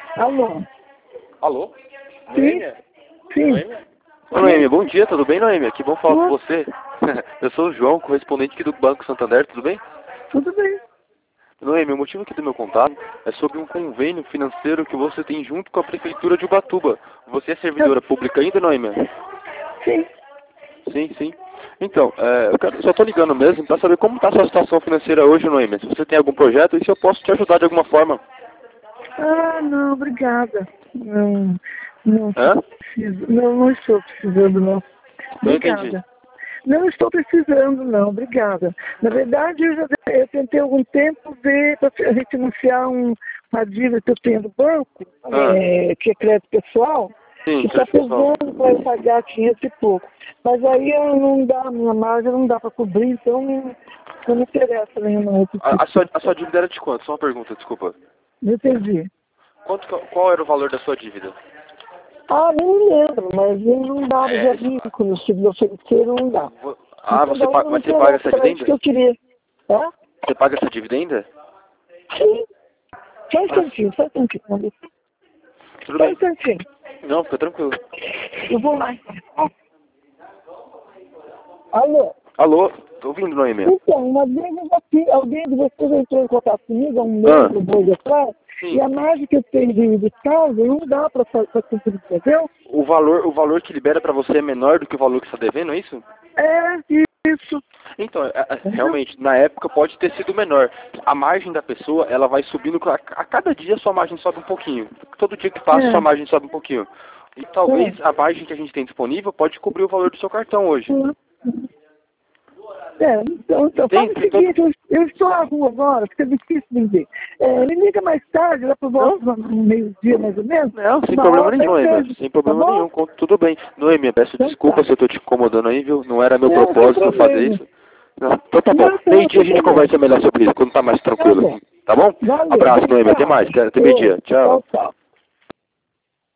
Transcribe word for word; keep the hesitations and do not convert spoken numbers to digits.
Alô? Alô? Sim? Noêmia? Sim. Noêmia? Ô, Noêmia, bom dia, tudo bem, Noêmia? Que bom falar com você. Eu sou o João, correspondente aqui do Banco Santander, tudo bem? Tudo bem. Noêmia, o motivo aqui do meu contato é sobre um convênio financeiro que você tem junto com a Prefeitura de Ubatuba. Você é servidora pública ainda, Noêmia? Sim. Sim, sim. Então, é, eu quero, só estou ligando mesmo para saber como está a sua situação financeira hoje, Noêmia. Se você tem algum projeto e se eu posso te ajudar de alguma forma. Ah, não, obrigada. Não, não Hã? preciso. Não, não estou precisando, não. Não entendi. Obrigada. Não estou precisando, não, obrigada. Na verdade, eu já eu tentei há algum tempo ver para refinanciar um, uma dívida que eu tenho do banco, Ah. é, que é crédito pessoal, Sim, e está crédito pessoal. pesando para eu pagar quinhentos e pouco. Mas aí eu não dá, a minha margem não dá para cobrir, então não, não me interessa nenhuma outra A, a, tipo. sua, a sua dívida era de quanto? Só uma pergunta, desculpa. Não entendi. Quanto, que- qual era o valor da sua dívida? Ah, nem me lembro, mas ele não dá, eu já É, vi quando se me ofereceram, não dá. vo- Ah, Então você, daí pa- não me mas você paga interessa, essa era dívida isso que ainda? eu queria. Tá? Você paga essa dívida ainda? Sim. Só um Ah, instantinho, só um instantinho. Maurício. tudo Só um bem. instantinho. Não, fica tranquilo. Eu vou lá. Alô? Alô, tô ouvindo, Noêmia. Então, uma vez eu já fiz, alguém de vocês entrou em contato comigo há um Ah, mês ou dois atrás, sim. e a margem que eu tenho de, de casa não dá para cumprir, entendeu? O valor, o valor que libera pra você é menor do que o valor que você está devendo, é isso? É isso. Então, é- é, Entendeu? realmente, na época pode ter sido menor. A margem da pessoa, ela vai subindo, a, a cada dia a sua margem sobe um pouquinho. Todo dia que passa, É. sua margem sobe um pouquinho. E talvez a margem que a gente tem disponível pode cobrir o valor do seu cartão hoje. É, então, então faz o Tem, tem, seguinte, eu, eu estou na rua agora, fica difícil de ver. É, me liga mais tarde, lá por volta não? do meio-dia mais ou menos. Não, sem Uma problema hora nenhum, eu Noêmia. vejo, Sem tá problema bom? nenhum. com- Tudo bem. Noêmia, peço Então desculpa tá. se eu tô te incomodando aí, viu? Não era meu Não, sem propósito fazer problema. isso. Não. Então tá bom. Não, tá, Meio-dia a sem gente problema. conversa melhor sobre isso, quando tá mais Tá tranquilo bom. assim. Tá bom? Valeu, Abraço, Noêmia. Até obrigada. mais. Até Ô, meio-dia. Tchau. tchau, tchau.